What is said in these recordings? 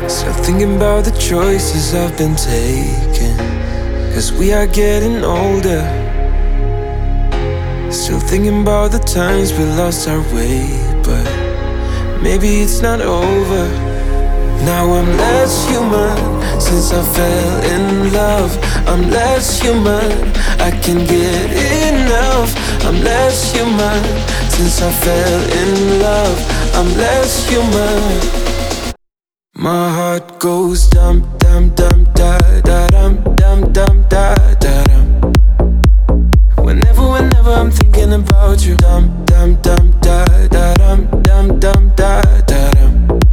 Still thinking about the choices I've been taking, 'cause we are getting older. Still thinking about the times we lost our way, but maybe it's not over. Now I'm less human since I fell in love. I'm less human, I can get enough. I'm less human since I fell in love. I'm less human. My heart goes dum dum dum da da dum dum dum da da dum. Whenever I'm thinking about you, dum dum dum da da dum dum dum da da dum.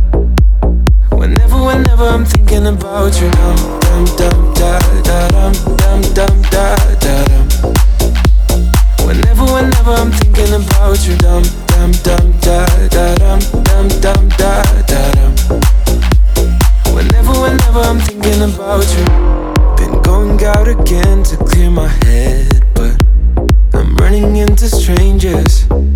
Whenever I'm thinking about you, dum dum dum da da dum dum dum da da dum. Whenever I'm thinking about you, dum dum dum da da dum dum dum da da dum. Whenever I'm thinking about you. Been going out again to clear my head, but I'm running into strangers,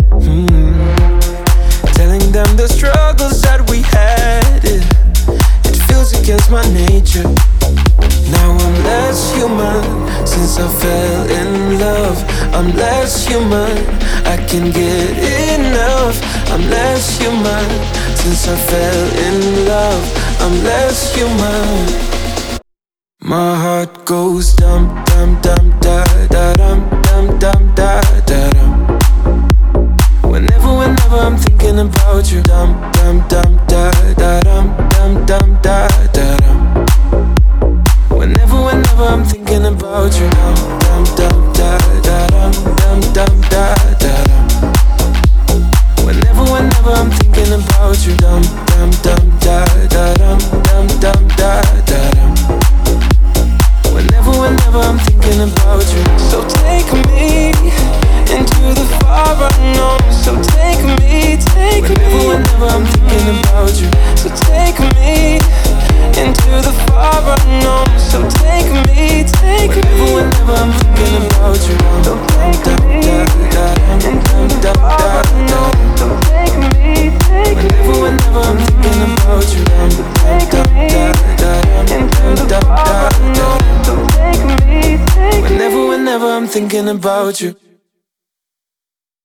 telling them the struggles that we had. It feels against my nature. Now I'm less human since I fell in love. I'm less human, I can get enough. I'm less human since I fell in love. I'm less human. My heart goes dum dum dum da da dum dum dum da da dum. Whenever I'm thinking about you, dum dum dum da da dum dum dum da da dum. Whenever I'm thinking about you, dum dum dum da da dum dum dum da da dum. Whenever I'm thinking about you, dum dum dum da da dum dum dum da da dum. Whenever I'm thinking about you. So take me into the far unknown. So take me whenever I'm thinking about you. So take me into the far unknown. So take me whenever I'm thinking about you. So take me into the far unknown. So take me whenever I'm thinking about you. So take me into the far unknown. So take me whenever I'm thinking about you.